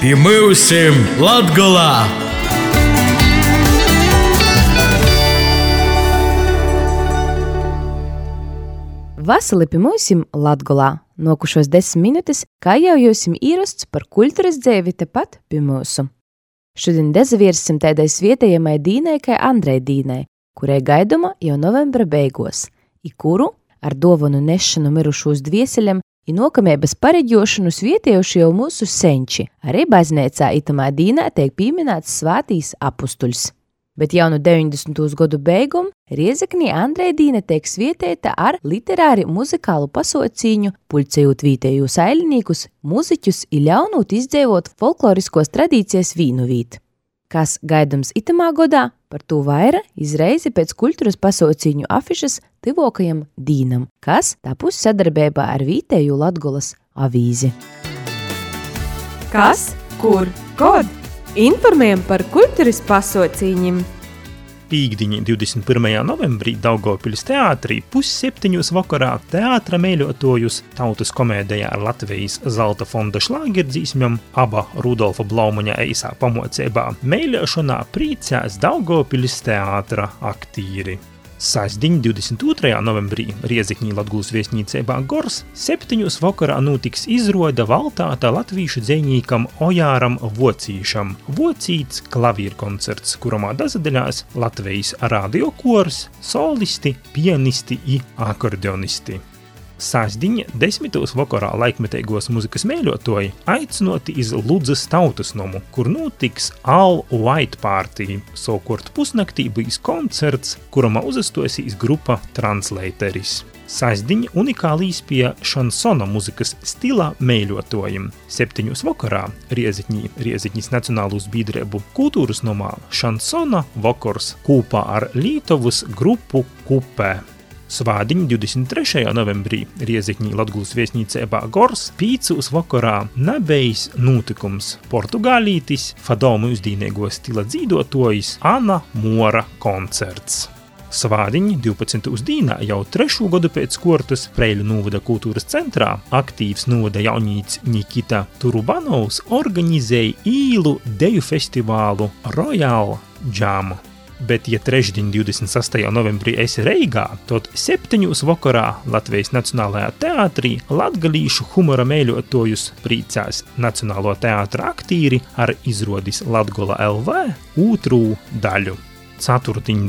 Pi myusim Latgolā! Vasali pi myusim Latgolā. Nokušos 10 minūtes, kā jau jūsim īrasts par kultūras dzēvi tepat pi myusu. Šodien dezaviersim tādai svietējamai dīnai kai Andrei dīnai, kurai gaiduma jau novembra beigos, i kuru ar dovanu nešanu mirušūs dvieseļam i nokamēbas pareģošanu svietējuši jau mūsu senči. Arī baznīcā itamā dīnā tiek pīminēts svātīs apustuļs. Bet jau no 90. gadu beigum Riezeknī Andrei dīna tiek svietēta ar literāri muzikālu pasaucīņu, puļcejot vītējūs ailinīkus, muziķus i ļaunūt izdzēvot folkloriskos tradīcijas vīnuvīt. Kas gaidams itamā godā, par to vaira izreizi pēc kultūras pasaucīņu afišas tivokajam dīnam, kas tapus sadarbībā ar vītēju Latgolas avīzi. Kas, kur, kod? Informējam par kultūras pasaucīņiem. Pīkdiņi 21. novembrī Daugavpiļs teātrī 6:30 vakarā teātra meiļotojus tautas komēdijā ar Latvijas Zelta fonda šlāgerdzīsmjom aba Rudolfa Blaumaņa eisā pamoceibā meiļošanā prīcās Daugavpiļs teātra aktīri. Sasdiņ 22. novembrī Riezeknī Latgulas viesnīceibā Gors 7:00 vakarā notiks izroda valtāta latvīšu dzejnīkam Ojāram Vocīšam. Vocīts klavierkoncerts, kuromā dazadaļās Latvijas radiokors, solisti, pianisti i akordeonisti. Sasdiņa 10:00 vakarā laikmeteigos muzikas meiļotoji aicinoti iz Ludzas tautas nomu, kur notiks All White Party. Sokort pusnaktī bijis koncerts, kuromā uzastosīs grupa Translateris. Sasdiņa unikāli īspēja šansona muzikas stilā meiļotojim. 7:00 vakarā Riezekņas Nacionālūs bīdriebu kultūras nomā šansona vakars kūpā ar Lītovas grupu Kupē. Svādiņ 23. novembrī Riezekņī Latgulas viesnīceibā Gors 5:00 vakarā nabejs notikums portugālītis Fadomu uzdīniego stila dzīdotojis Ana Mora koncerts. Svādiņ 12. dīnā jau 3. gadu pēc kortas Preiļu novada kultūras centrā aktīvs novada jaunīts Nikita Turubanovs organizēja īlu deju festivālu Royal Jam. Bet, ja trešdiņ 26. novembrī esi Reigā, tad 7:00 vakarā Latvijas Nacionālajā teātrī latgalīšu humora meiļotojus prīcās Nacionālo teātra aktīri ar izrodis Latgola LV otru daļu. Ceturtdiņ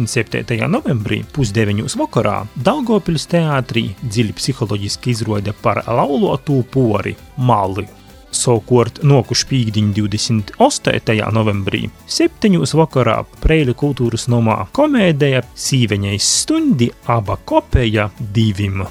27. novembrī 8:30 vakarā Daugavpiļs teātrī dziļi psiholoģiski izrode par laulotū pori Mali. Savukārt nokuš pīkdiņ 28. novembrī 7:00 vakarā Preiļu kultūras nomā komēdija Sīveņais stundi aba kopeja divim.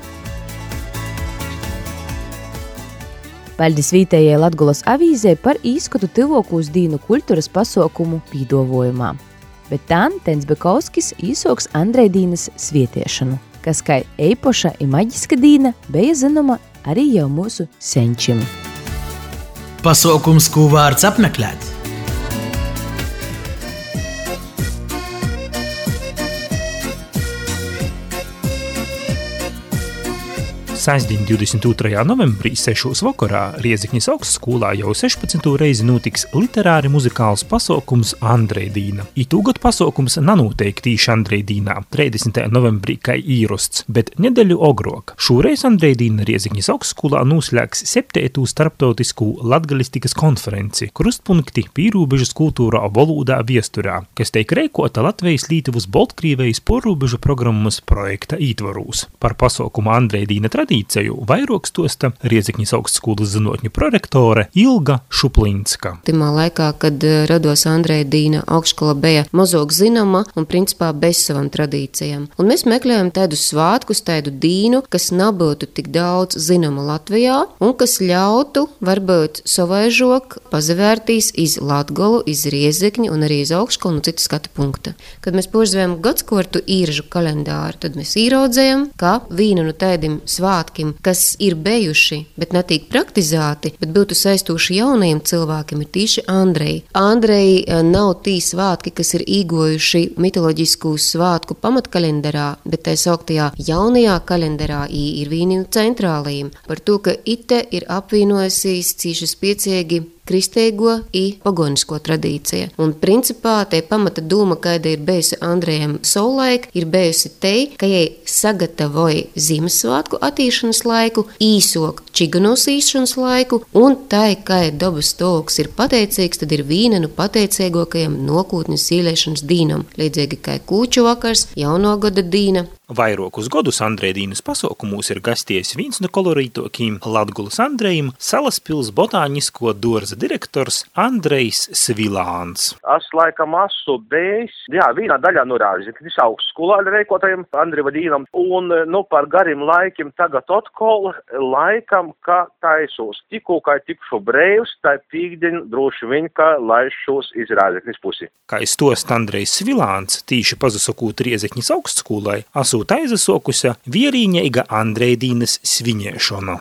Paļdis vītējai Latgolas avīzē par īskatu tivokūs dīnu kultūras pasaukumu pīdovojumā. Bet tān Tens Bekovskis īsoks Andrei dīnas svietiešanu, kas kai eipoša i maģiska dīna beja zinoma arī jau mūsu senčim. Pasaukums, ko vārds apmeklēt. Sasdiņ 22. novembrī 6:00 vakarā Riezekņas augstskolā jau 16. reizi notiks literāri muzikāls pasaukums Andrei dīna. Itūgad pasaukums nanotiek tīši Andrei dīnā 30. novembrī kai īrosts, bet nedeļu ogrok. Šoreiz Andrei dīna Riezekņas augstskolā noslēgs 7. starptautisku latgalistikas konferenci Krustpunkti pīrūbežas kultūrā volūdā viesturā, kas teik reikota Latvijas Lītuvas Boltkrīvejas porūbežu programmas projekta ītvarūs. Par pasaukumu Andrei dīna tradīciju vairāk stosta Riezekņas augstskolas zinotņu prorektore Ilga Šuplinska. Timā laikā, kad rados Andrei dīna augstskola bija mazāk zinama un principā bez savam tradīcijām. Un mēs meklējam tādu svātkus, tādu dīnu, kas nebūtu tik daudz zinama Latvijā un kas ļautu varbūt savaižok pazavērtīs iz Latgolu, iz Riezekņu un arī iz augstskolu no citu skatu punkta. Kad mēs požzvējam gadskortu īržu kalendāru, tad mēs īraudzējam, ka vīna no tēdim svātkiem, kas ir bejuši, bet netiek praktizēti, bet būtu saistoši jaunajiem cilvēkiem, ir tīši Andrei. Andrei nav tī svātki, kas ir īgojuši mitoloģisku svātku pamatkalendarā, bet tā sauktajā jaunajā kalendarā ir vīni no centrālajiem. Par to, ka ite ir apvienojusīs cīši spiecīgi kristeigo i pagonisko tradīcija. Un principā te pamata doma, kāda ir bijusi Andrejam savulaik, ir bijusi te, ka jai sagatavoja Ziemassvētku attīšanas laiku, īsok čiganos īšanas laiku, un tai, kā dabas stāvoklis ir pateicīgs, tad ir viena no pateicīgākajiem nākotnes īlēšanas dīnam, līdzīgi kā kūču vakars, jauno gada dīna. Vairākus gadus Andrejdīnas pasaukumos ir gasties viens no kolorītākajiem Latgulas Andrejiem Salaspils botānisko dārza direktors Andrejs Svilāns. Es laikam esmu bijis, vienā daļā no Rāziknis augstskolā reikotajam Andreva dīnam, un par gariem laikiem tagad atkal laikam, ka taisos tikko, kā tikšu brēvs, tā pīkdiņ droši viņ, ka laišos iz Rāziknis pusi. Kā stost Andrejs Svilāns, tīši pazasokūt Rāziknis augstskolai, esot aizasokusi vierīņeiga Andrejdīnas svinēšana.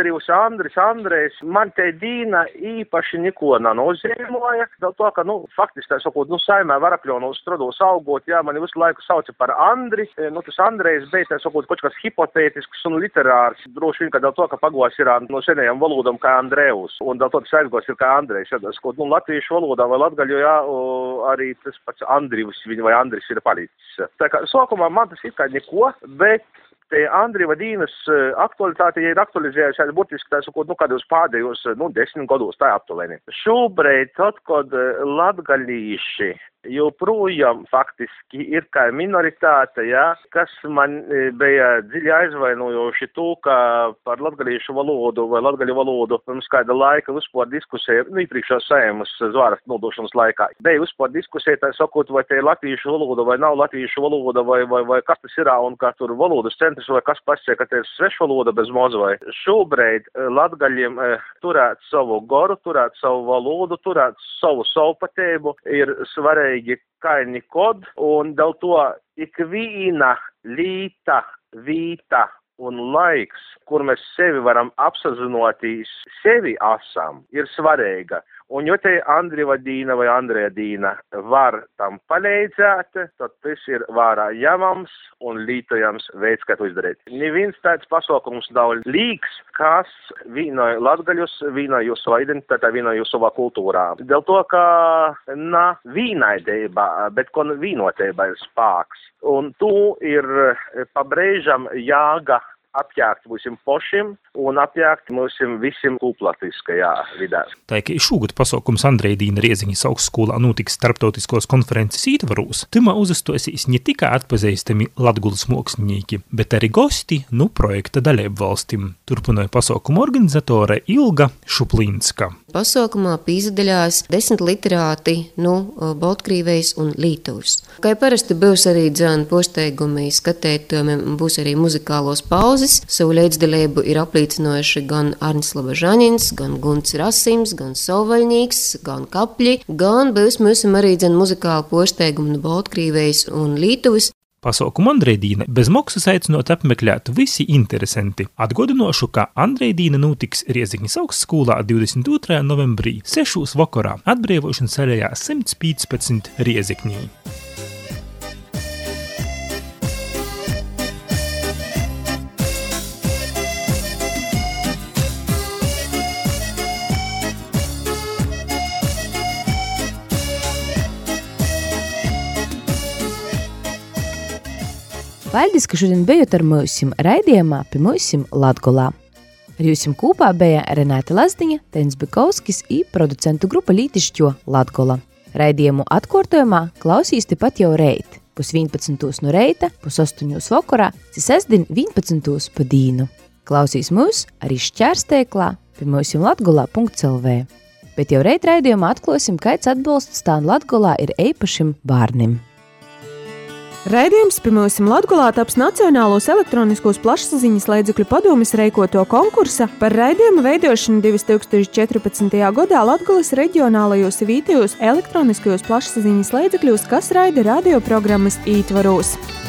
Andrejs, man te dīna īpaši neko nenozīmoja, dēļ to, ka, faktiski, tā sakot, saimē Varakļonos strados augot, mani visu laiku sauca par Andri, tas Andrejs bija, tā sakot, kaut kas hipotētisks un literārs, droši vien, ka dēļ to, ka pagos ir no senajām valodām kā Andrejus, un dēļ to, tas aizgos ir kā Andrejs, latviešu valodā vai latgaļu, arī tas pats Andrivs vai Andris ir palicis. Tā kā sākumā man tas ir kā neko, bet te Andreva dīnas aktualitāte ir aktualizējusies burtiski, tā sakot, kādos pēdējos 10 gados, tā aptuveni. Šobrīd, tad, kad latgalīši joprojām faktiski ir kā minoritāte, kas man bija dziļi aizvainojoši to, ka par latgalīšu valodu vai latgaļu valodu pirms kāda laika vispār diskusija, iepriekšējās Saeimas zvārast nodošanas laikā. Bija vispār diskusija, tā sakot, vai te ir latviešu valoda vai nav latviešu valoda vai kas tas ir, un kā tur valodas centrs vai kas pasaka, ka te ir svešvaloda bez mazvai. Šobrīd latgaļiem turēt savu goru, turēt savu valodu, turēt savu savpatību ir svarīgi kā nekod, un dēļ to ikviena līta, vīta un laiks, kur mēs sevi varam apsazinoties, sevi esam, ir svarīga. Un jo te Andreva dīna vai Andreja dīna var tam palīdzēt, tad tas ir vārā jamams un lītojams veids, kā to izdarīt. Neviens tāds pasaukums nav līgs, kas vienoja latgaļus, vienoja jūs savā identitātē, vienoja jūs savā kultūrā. Dēļ to, ka vīnaidība, bet kon vīnotība ir spāks. Un tu ir pabrēžam jāga apjākt mūsim pošim un apjākt mūsim visiem kūplatiskajā vidē. Tā kā šogad pasaukums Andrejdīna Rieziņas augstskolā notiks starptautiskos konferences ietvarūs, timā uzastosīs ne tikai atpazīstami Latgulas mākslinieki, bet arī gosti no projekta dalību valstīm. Turpināja pasaukuma organizatore Ilga Šuplīnska. Pasaukumā pīzdaļās 10 literāti no Baltkrīvejas un Lītuvas. Kā parasti būs arī posteigumi skatētājiem, būs arī muzikālos pauzes. Savu līdzdalību ir apliecinājuši gan Arnis Labažaņins, gan Gunts Rasims, gan Sauvaļnīgs, gan Kapļi, gan būs mūsim arī muzikāli posteigumi no Baltkrīvejas un Lītuvas. Pasaukumu Andrejdīna bez maksas aicinot apmeklēt visi interesanti. Atgādināšu, ka Andrejdīna notiks Rieziņas augstskolā 22. novembrī 6. vakarā atbrīvošanas alejā 115 Rieziņā. Paldies, ka šodien bijāt ar mūsim raidījumā pie mūsim Latgolā. Ar jūsim kopā bija Renāte Lazdiņa, Tens Bikovskis i producentu grupa Lītišķo Latgola. Raidījumu atkārtojumā klausīs tepat jau reit, 11:00 no reita, 8:00 vakarā, sestdien 11:00 pa dīnu. Klausīs mūs arī šķērsteiklā pie mūsim latgolā.lv. Bet jau reit raidījumā atklāsim, kāds atbalsts stāv Latgolā ir eipašim bārnim. Raidījums pie mūsim Latgolā taps Nacionālos elektroniskos plašsaziņas līdzekļu padomes reikoto konkursa par raidījumu veidošanu 2014. gadā Latgolas reģionālajos vietējos elektroniskajos plašsaziņas līdzekļos, kas raida radioprogrammas ītvaros.